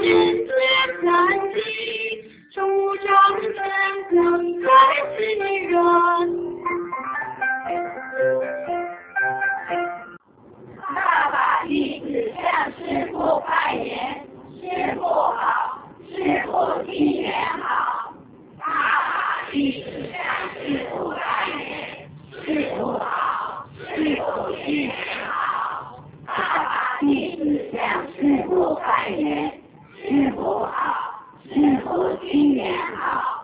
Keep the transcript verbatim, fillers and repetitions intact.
心最在地，主张人更在其人。 爸爸一直向师父拜年，师父好，师父新年好。爸爸一直向师父拜年，师父好，师父新年好。爸爸一直向师父拜年，师父好，师父新年好。